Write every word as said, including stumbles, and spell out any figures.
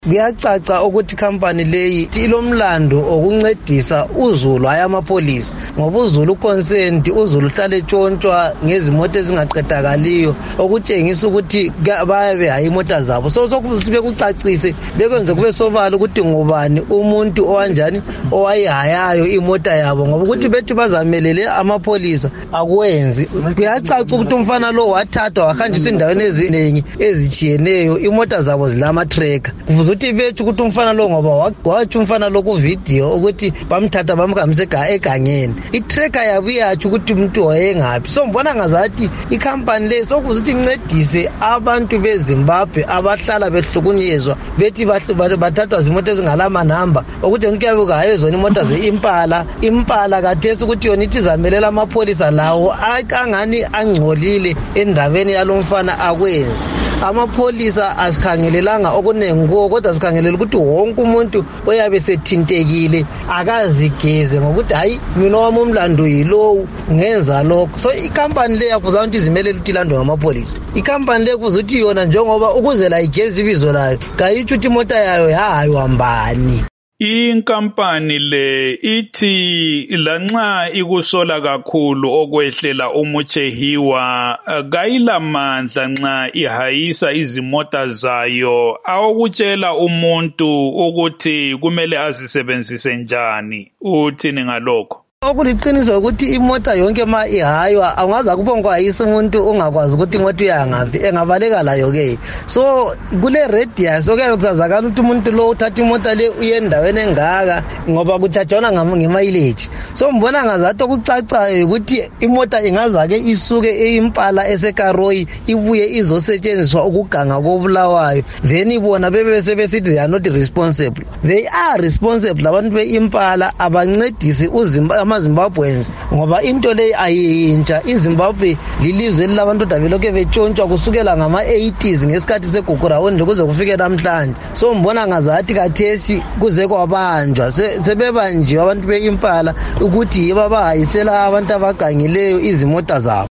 Kuyacaca ukuthi company leyi ilomlando okuncedisa uZulu hayi amapolisa ngoba uZulu consent uZulu hlale etshontshwa ngezimoto ezingaqedakaliyo okutshengisa ukuthi bayabe hayi imota zabo so sokuthi bekucacise bekwenze kube sobala ukuthi ngubani umuntu owanjani owayihayayo imota yabo ngoba ukuthi bethi bazamelele amapolisa akwenzi. Kuyacaca ukuthi umfana lo wathathwa wahanjiswa endaweni eziningi ezichiyeneyo imota zabo zilama tracker uthi bethu ukuthi umfana lo ngoba wathi umfana lo ku video ukuthi bamthatha bamkhamisa egangeni itracker yabuyathi ukuthi umuntu wayengaphi. So mbona ngazathi icompany le sokuze ukuthi incedise abantu beZimbabwe abahlala behlukunyezwa bethi bathathwa zimoto ezingalama number ukuthi ngiyabe kuhaye zona imota zeImpala Impala kathesi ukuthi yona ithi zamelela amapolisa lawo akangani angcolile endabeni yalomfana akwenzi. Amapolisa asikhangelelanga okunengi kodwa sikhangelela ukuthi wonke umuntu oyabe sethintekile akazigeze ngokuthi hayi mina wami umlando yilowo ngenza lokho. So icompany le yafuza ukuthi izimelele ukuthi ilandwe ngamapolisa. Icompany le kuze ukuthi yona njengoba ukuze la igeze ibizo layo kayithi ukuthi imota yayo yahayiwa mbani. Inkampani le ithi lanxa ikusola kakhulu okwehlela umuchehiwa kayilamandla nxa ihayisa izimota zayo awokutshela umuntu ukuthi kumele azisebenzise njani. Uthini ngalokho? Okuliqiniso ukuthi imota yonke ma ihaywa angaza kuphonkwayisa umuntu ungakwazi ukuthi imoto uyangaphi engabaleka layo ke. So kule radius okuyabe kusazakala ukuthi umuntu lo uthatha imota le uyendaweni engaka ngoba kuthathwana ngemileage. So mbona ngazathi okucacayo ukuthi imota ingaza ke isuke eImpala eseKaroi ibuye izosetshenziswa ukuganga kobulawayo then ibona bebe sebesithi they are not responsible. They are responsible abantu beImpala abancedisi uZimbabwe amaZimbabweans ngoba into le ayintsha. iZimbabwe lilizwe labantu dabeloke betshontshwa kusukela ngama eighties ngesikhathi segugurawundi kuze kufike namhlanje. So mbona ngazathi kathesi kuze kwabanjwa sebebanjiwe abantu beImpala ukuthi yibo abahayisela abantu abagangileyo izimota zabo.